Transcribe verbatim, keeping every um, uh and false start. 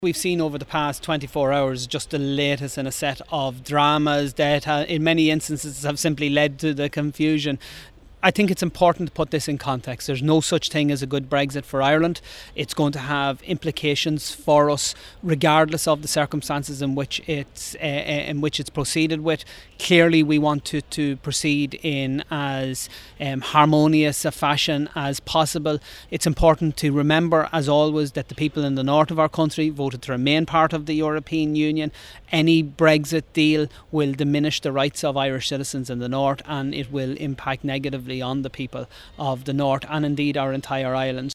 We've seen over the past twenty-four hours just the latest in a set of dramas that uh, in many instances have simply led to the confusion. I think it's important to put this in context. There's no such thing as a good Brexit for Ireland. It's going to have implications for us regardless of the circumstances in which it's uh, in which it's proceeded with. Clearly we want to, to proceed in as um, harmonious a fashion as possible. It's important to remember, as always, that the people in the north of our country voted to remain part of the European Union. Any Brexit deal will diminish the rights of Irish citizens in the north, and it will impact negatively on the people of the north and indeed our entire island.